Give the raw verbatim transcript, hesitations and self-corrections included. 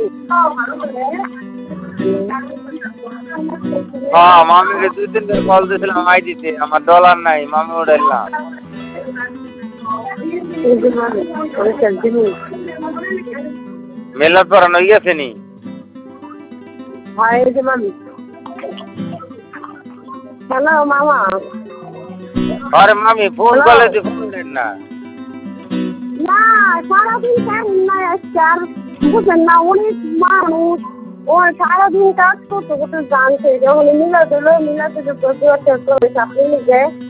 হ্যাঁ মামিকে দুই তিনবার কল দিয়েছিলাম আইডিতে, আমার ডলার নাই, মামি উঠাইলাম। মেলার পড়ানো হয়ে গেছে নি? হ্যালো মামা। আরে মামি ফোন করলে তুই ফোন দেন না। না সারাদিন কারেন্ট নাই আজকে, আর বুঝেন না অনেক মানুষ, ও সারাদিন কাজ করতে করতে জানছে যখন মিলাদ হলো, মিলাদে যে আপনি নিজে